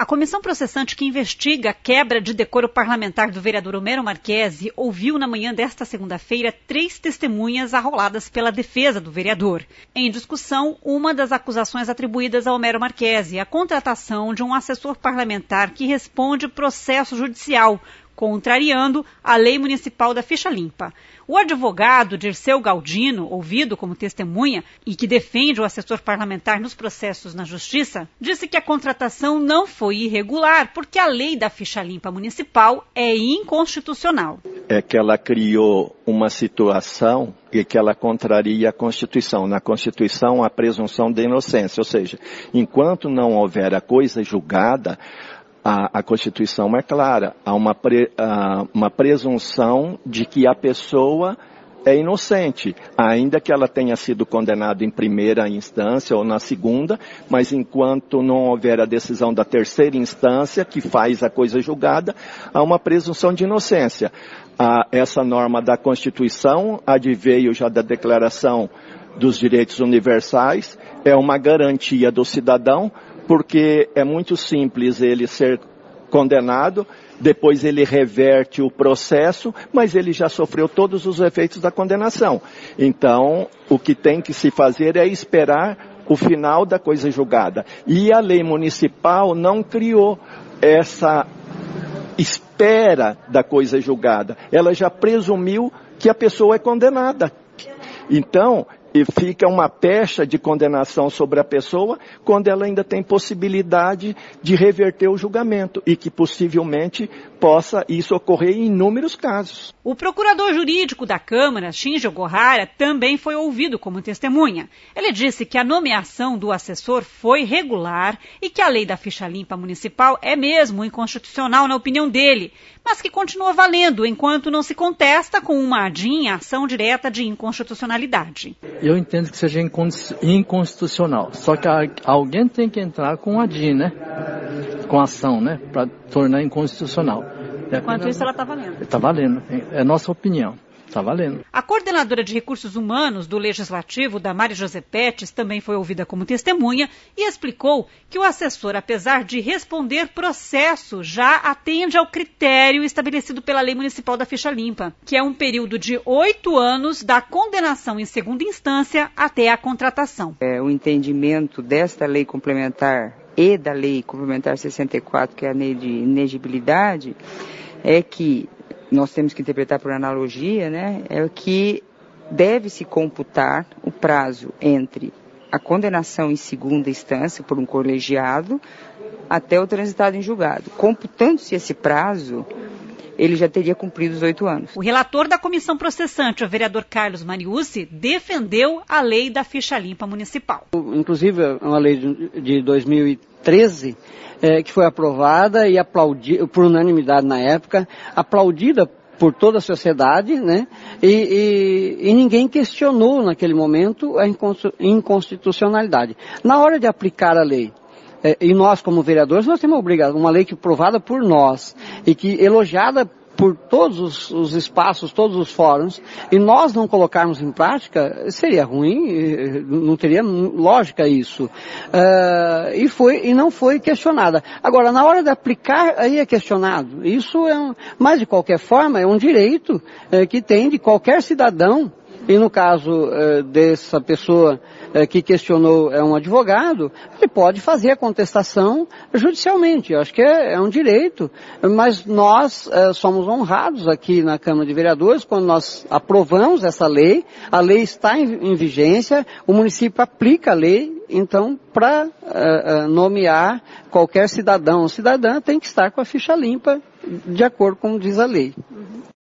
A comissão processante que investiga a quebra de decoro parlamentar do vereador Homero Marchesi ouviu na manhã desta segunda-feira 3 testemunhas arroladas pela defesa do vereador. Em discussão, uma das acusações atribuídas a Homero Marchesi, a contratação de um assessor parlamentar que responde processo judicial, contrariando a lei municipal da ficha limpa. O advogado Dirceu Galdino, ouvido como testemunha e que defende o assessor parlamentar nos processos na Justiça, disse que a contratação não foi irregular porque a lei da ficha limpa municipal é inconstitucional. É que ela criou uma situação e que ela contraria a Constituição. Na Constituição, a presunção de inocência, ou seja, enquanto não houver a coisa julgada, a Constituição é clara, há uma presunção de que a pessoa é inocente, ainda que ela tenha sido condenada em primeira instância ou na segunda, mas enquanto não houver a decisão da terceira instância, que faz a coisa julgada, há uma presunção de inocência. Essa norma da Constituição adveio já da Declaração dos Direitos Universais, é uma garantia do cidadão, porque é muito simples ele ser condenado, depois ele reverte o processo, mas ele já sofreu todos os efeitos da condenação. Então, o que tem que se fazer é esperar o final da coisa julgada. E a lei municipal não criou essa espera da coisa julgada. Ela já presumiu que a pessoa é condenada. Então, e fica uma pecha de condenação sobre a pessoa quando ela ainda tem possibilidade de reverter o julgamento e que possivelmente possa isso ocorrer em inúmeros casos. O procurador jurídico da Câmara, Shinji Ogohara, também foi ouvido como testemunha. Ele disse que a nomeação do assessor foi regular e que a lei da ficha limpa municipal é mesmo inconstitucional na opinião dele, mas que continua valendo enquanto não se contesta com uma ADIM, ação direta de inconstitucionalidade. Eu entendo que seja inconstitucional, só que alguém tem que entrar com a ADIM, né? Com ação, né? Para tornar inconstitucional. Enquanto isso, ela está valendo. Está valendo, é nossa opinião. Está valendo. A coordenadora de recursos humanos do Legislativo, Damares Josepetes, também foi ouvida como testemunha e explicou que o assessor, apesar de responder processo, já atende ao critério estabelecido pela Lei Municipal da Ficha Limpa, que é um período de 8 anos da condenação em segunda instância até a contratação. O entendimento desta lei complementar e da Lei Complementar 64, que é a lei de inegibilidade, é que nós temos que interpretar por analogia, né? É que deve-se computar o prazo entre a condenação em segunda instância por um colegiado até o transitado em julgado. Computando-se esse prazo, ele já teria cumprido os 8 anos. O relator da comissão processante, o vereador Carlos Mariucci, defendeu a lei da ficha limpa municipal. Inclusive, é uma lei de 2013, que foi aprovada e aplaudida por unanimidade na época, aplaudida por toda a sociedade, né? E ninguém questionou naquele momento a inconstitucionalidade. Na hora de aplicar a lei, e nós como vereadores, nós temos uma lei que aprovada por nós e que elogiada por todos os espaços, todos os fóruns, e nós não colocarmos em prática, seria ruim, não teria lógica isso. E não foi questionada. Agora, na hora de aplicar, aí é questionado. Isso mas de qualquer forma, é um direito que tem de qualquer cidadão. E no caso dessa pessoa que questionou é um advogado, ele pode fazer a contestação judicialmente. Eu acho que é um direito, mas nós somos honrados aqui na Câmara de Vereadores quando nós aprovamos essa lei, a lei está em vigência, o município aplica a lei, então para nomear qualquer cidadão ou cidadã tem que estar com a ficha limpa de acordo com diz a lei.